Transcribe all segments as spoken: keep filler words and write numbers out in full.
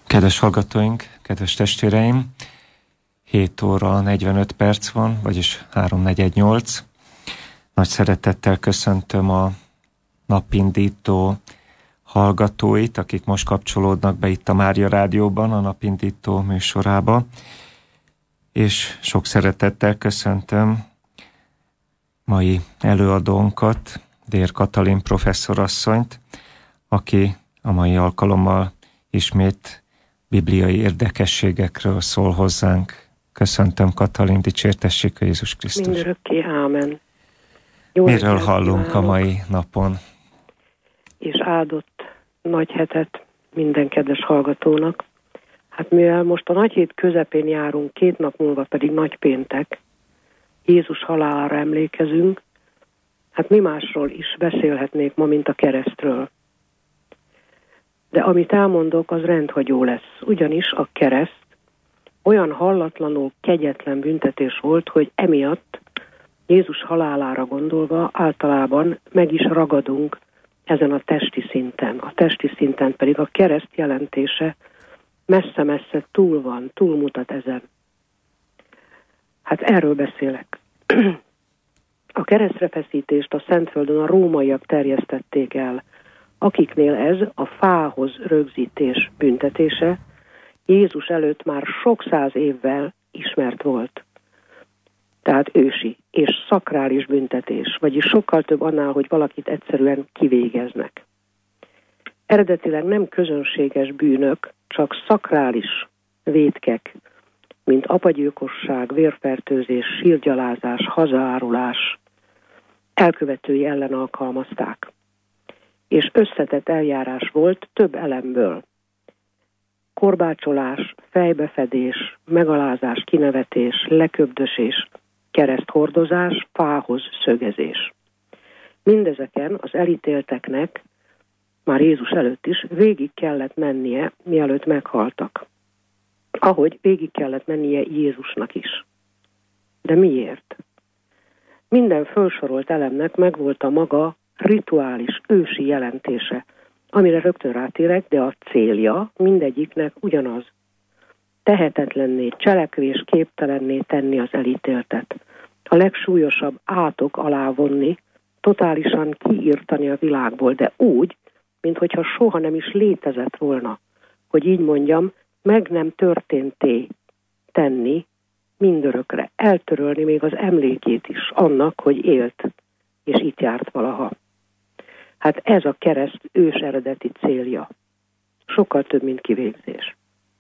Kedves hallgatóink, kedves testvéreim, hét óra negyvenöt perc van, vagyis három negyvennyolc. Nagy szeretettel köszöntöm a napindító hallgatóit, akik most kapcsolódnak be itt a Mária Rádióban, a napindító műsorába. És sok szeretettel köszöntöm mai előadónkat, Dér Katalin professzorasszonyt, aki a mai alkalommal ismét bibliai érdekességekről szól hozzánk. Köszöntöm, Katalin, dicsértessék a Jézus Krisztus. Mindörökké, ámen. Jó Miről hallunk kívánok a mai napon? És áldott nagy hetet minden kedves hallgatónak. Hát mivel most a nagy hét közepén járunk, két nap múlva pedig nagypéntek, Jézus halálára emlékezünk, hát mi másról is beszélhetnék ma, mint a keresztről. De amit elmondok, az rendhagyó lesz. Ugyanis a kereszt olyan hallatlanul kegyetlen büntetés volt, hogy emiatt Jézus halálára gondolva általában meg is ragadunk ezen a testi szinten. A testi szinten pedig a kereszt jelentése messze-messze túl van, túlmutat ezen. Hát erről beszélek. A keresztrefeszítést a Szentföldön a rómaiak terjesztették el, akiknél ez a fához rögzítés büntetése Jézus előtt már sok száz évvel ismert volt. Tehát ősi és szakrális büntetés, vagyis sokkal több annál, hogy valakit egyszerűen kivégeznek. Eredetileg nem közönséges bűnök, csak szakrális vétkek, mint apagyilkosság, vérfertőzés, sírgyalázás, hazaárulás elkövetői ellen alkalmazták. És összetett eljárás volt több elemből. Korbácsolás, fejbefedés, megalázás, kinevetés, leköbdösés, kereszthordozás, fához szögezés. Mindezeken az elítélteknek már Jézus előtt is végig kellett mennie, mielőtt meghaltak. Ahogy végig kellett mennie Jézusnak is. De miért? Minden fölsorolt elemnek megvolt a maga rituális, ősi jelentése, amire rögtön rátérek, de a célja mindegyiknek ugyanaz. Tehetetlenné, cselekvés képtelenné tenni az elítéltet. A legsúlyosabb átok alá vonni, totálisan kiírtani a világból, de úgy, minthogyha soha nem is létezett volna, hogy így mondjam, meg nem történté tenni mindörökre, eltörölni még az emlékét is annak, hogy élt, és itt járt valaha. Hát ez a kereszt ős eredeti célja. Sokkal több, mint kivégzés.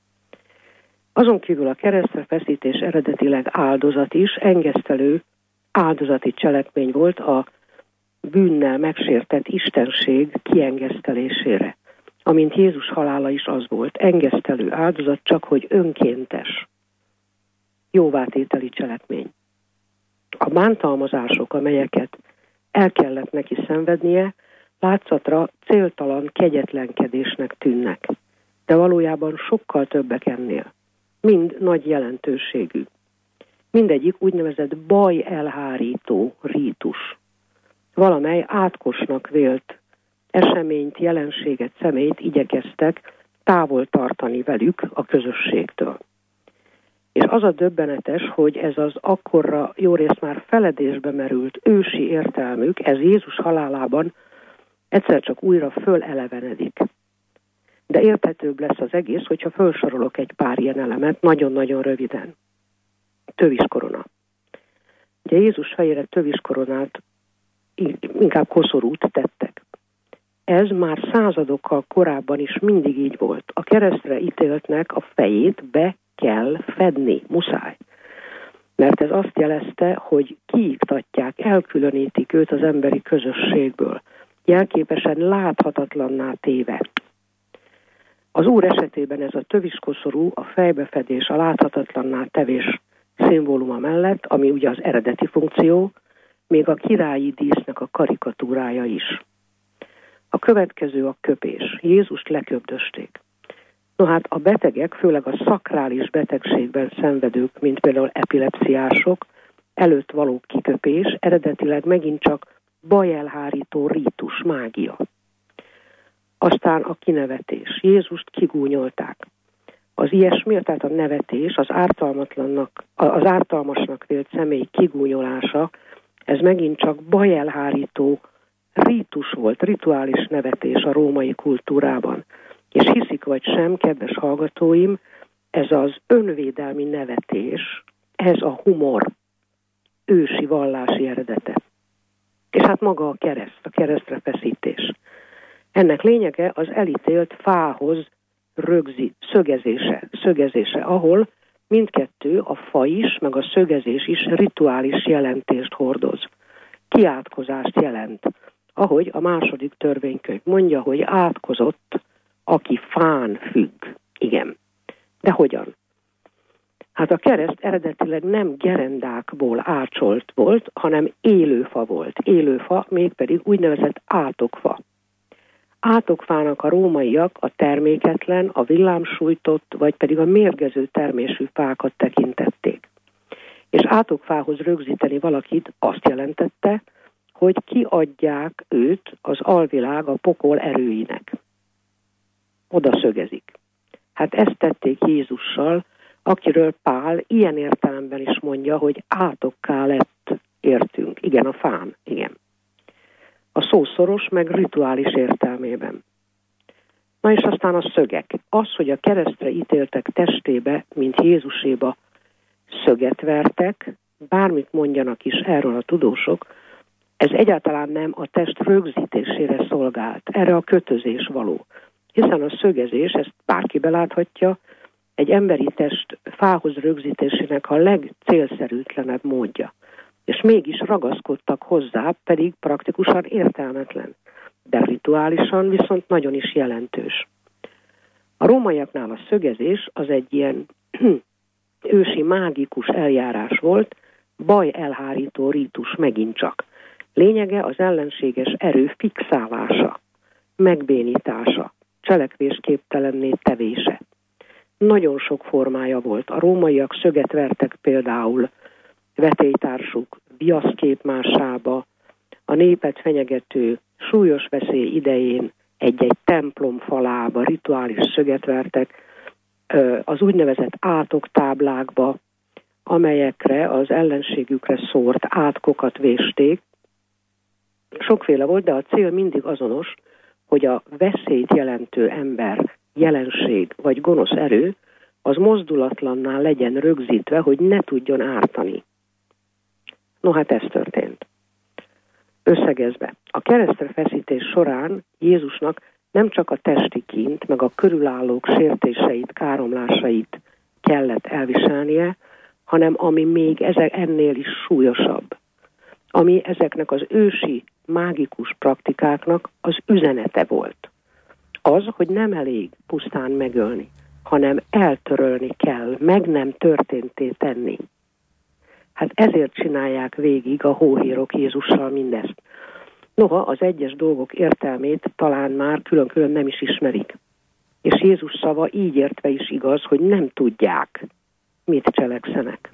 Azon kívül a keresztre feszítés eredetileg áldozat is, engesztelő áldozati cselekmény volt a bűnnel megsértett istenség kiengesztelésére. Amint Jézus halála is az volt, engesztelő áldozat, csak hogy önkéntes jóvátételi cselekmény. A bántalmazások, amelyeket el kellett neki szenvednie, látszatra céltalan kegyetlenkedésnek tűnnek, de valójában sokkal többek ennél. Mind nagy jelentőségű. Mindegyik úgynevezett baj elhárító rítus. Valamely átkosnak vélt eseményt, jelenséget, személyt igyekeztek távol tartani velük a közösségtől. És az a döbbenetes, hogy ez az akkorra jórészt már feledésbe merült ősi értelmük, ez Jézus halálában egyszer csak újra fölelevenedik. De érthetőbb lesz az egész, hogyha felsorolok egy pár ilyen elemet, nagyon-nagyon röviden. Töviskorona. Ugye Jézus fejére töviskoronát, inkább koszorút tettek. Ez már századokkal korábban is mindig így volt. A keresztre ítéltnek a fejét be kell fedni, muszáj. Mert ez azt jelezte, hogy kiiktatják, elkülönítik őt az emberi közösségből. Jelképesen láthatatlanná téve. Az Úr esetében ez a töviskoszorú, a fejbefedés, a láthatatlanná tevés szimbóluma mellett, ami ugye az eredeti funkció, még a királyi dísznek a karikatúrája is. A következő a köpés. Jézust leköbdösték. No hát a betegek, főleg a szakrális betegségben szenvedők, mint például epilepsziások, előtt való kiköpés eredetileg megint csak bajelhárító rítus, mágia. Aztán a kinevetés. Jézust kigúnyolták. Az ilyesmi, tehát a nevetés, az ártalmatlannak, az ártalmasnak vélt személy kigúnyolása, ez megint csak bajelhárító rítus volt, rituális nevetés a római kultúrában. És hiszik vagy sem, kedves hallgatóim, ez az önvédelmi nevetés, ez a humor ősi vallási eredete. És hát maga a kereszt, a keresztre feszítés. Ennek lényege az elítélt fához rögzi, szögezése, szögezése, ahol mindkettő, a fa is, meg a szögezés is rituális jelentést hordoz. Kiátkozást jelent. Ahogy a második törvénykönyv mondja, hogy átkozott, aki fán függ. Igen. De hogyan? Hát a kereszt eredetileg nem gerendákból ácsolt volt, hanem élőfa volt. Élőfa, mégpedig úgynevezett átokfa. Átokfának a rómaiak a terméketlen, a villámsújtott, vagy pedig a mérgező termésű fákat tekintették. És átokfához rögzíteni valakit azt jelentette, hogy kiadják őt az alvilág a pokol erőinek. Oda szögezik. Hát ezt tették Jézussal, akiről Pál ilyen értelemben is mondja, hogy átokká lett, értünk. Igen, a fán, igen. A szószoros, meg rituális értelmében. Na és aztán a szögek. Az, hogy a keresztre ítéltek testébe, mint Jézuséba szöget vertek, bármit mondjanak is erről a tudósok, ez egyáltalán nem a test rögzítésére szolgált. Erre a kötözés való. Hiszen a szögezés, ezt bárki beláthatja, egy emberi test fához rögzítésének a legcélszerűtlenebb módja. És mégis ragaszkodtak hozzá, pedig praktikusan értelmetlen. De rituálisan viszont nagyon is jelentős. A rómaiaknál a szögezés az egy ilyen ősi mágikus eljárás volt, baj elhárító rítus megint csak. Lényege az ellenséges erő fixálása, megbénítása, cselekvésképtelenné tevése. Nagyon sok formája volt. A rómaiak szöget vertek például vetélytársuk viaszképmásába, a népet fenyegető súlyos veszély idején egy-egy templom falába rituális szöget vertek, az úgynevezett átoktáblákba, amelyekre az ellenségükre szórt átkokat vésték. Sokféle volt, de a cél mindig azonos, hogy a veszélyt jelentő ember, jelenség vagy gonosz erő az mozdulatlanná legyen rögzítve, hogy ne tudjon ártani. No hát ez történt. Összegezve, a keresztre feszítés során Jézusnak nem csak a testi kint, meg a körülállók sértéseit, káromlásait kellett elviselnie, hanem ami még ezek ennél is súlyosabb, ami ezeknek az ősi mágikus praktikáknak az üzenete volt. Az, hogy nem elég pusztán megölni, hanem eltörölni kell, meg nem történté tenni. Hát ezért csinálják végig a hóhérok Jézussal mindezt. Noha az egyes dolgok értelmét talán már külön-külön nem is ismerik. És Jézus szava így értve is igaz, hogy nem tudják, mit cselekszenek.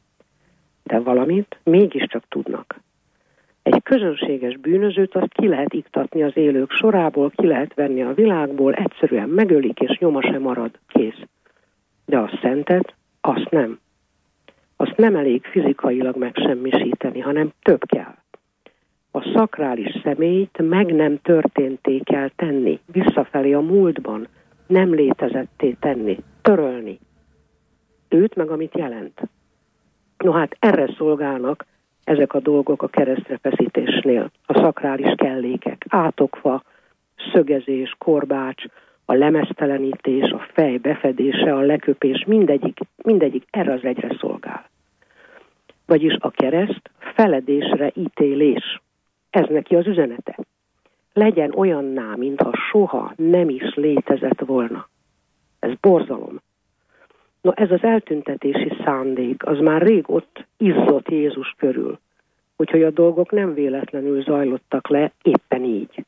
De valamit mégiscsak tudnak. Egy közönséges bűnözőt azt ki lehet iktatni az élők sorából, ki lehet venni a világból, egyszerűen megölik, és nyoma sem marad, kész. De a szentet, azt nem. Azt nem elég fizikailag megsemmisíteni, hanem több kell. A szakrális személyt meg nem történté kell tenni, visszafelé a múltban nem létezetté tenni, törölni. Őt meg amit jelent. No hát erre szolgálnak ezek a dolgok a keresztre feszítésnél. A szakrális kellékek, átokfa, szögezés, korbács, a lemeztelenítés, a fej befedése, a leköpés, mindegyik, mindegyik erre az egyre szolgál. Vagyis a kereszt feledésre ítélés. Ez neki az üzenete. Legyen olyanná, mintha soha nem is létezett volna. Ez borzalom. No, ez az eltüntetési szándék, az már rég ott izzott Jézus körül, úgyhogy a dolgok nem véletlenül zajlottak le éppen így.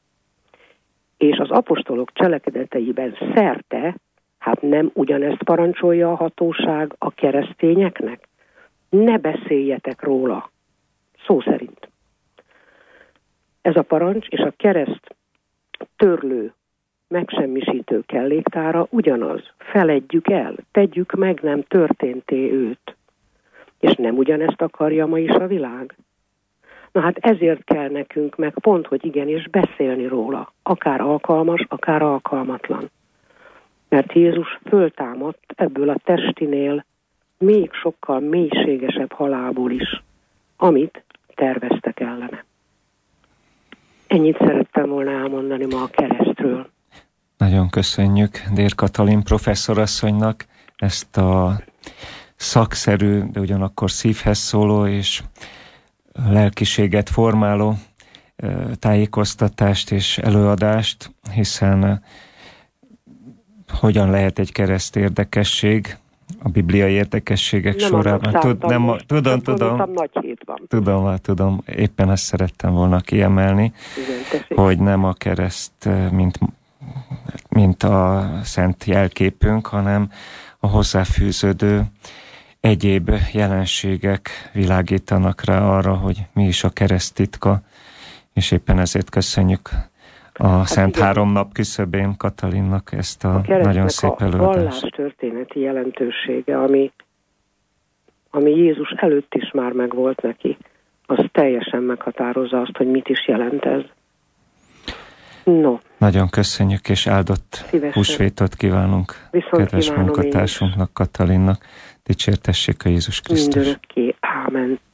És az apostolok cselekedeteiben szerte, hát nem ugyanezt parancsolja a hatóság a keresztényeknek? Ne beszéljetek róla, szó szerint. Ez a parancs és a kereszt törlő megsemmisítő kelléktára ugyanaz. Feledjük el, tegyük meg, nem történté őt. És nem ugyanezt akarja ma is a világ? Na hát ezért kell nekünk meg pont, hogy igenis beszélni róla. Akár alkalmas, akár alkalmatlan. Mert Jézus föltámadt ebből a testinél még sokkal mélységesebb halálból is, amit terveztek ellene. Ennyit szerettem volna elmondani ma a keresztről. Nagyon köszönjük Dér Katalin professzorasszonynak ezt a szakszerű, de ugyanakkor szívhez szóló és lelkiséget formáló tájékoztatást és előadást, hiszen hogyan lehet egy kereszt érdekesség a bibliai érdekességek nem sorában. Tud, nem, most, tudom, tudom, nagy hétban. tudom, tudom, éppen ezt szerettem volna kiemelni, igen, hogy nem a kereszt, mint, mint a szent jelképünk, hanem a hozzáfűződő egyéb jelenségek világítanak rá arra, hogy mi is a kereszt titka, és éppen ezért köszönjük a hát Szent igen. Három nap küszöbén Katalinnak ezt a, a nagyon szép előadást. A vallástörténeti jelentősége, ami, ami Jézus előtt is már megvolt neki, az teljesen meghatározza azt, hogy mit is jelent ez. No. Nagyon köszönjük, és áldott Szívesen. Húsvétot kívánunk Viszont kedves munkatársunknak, Katalinnak. Dicsértessék a Jézus Krisztus. Mindörökké. Ámen.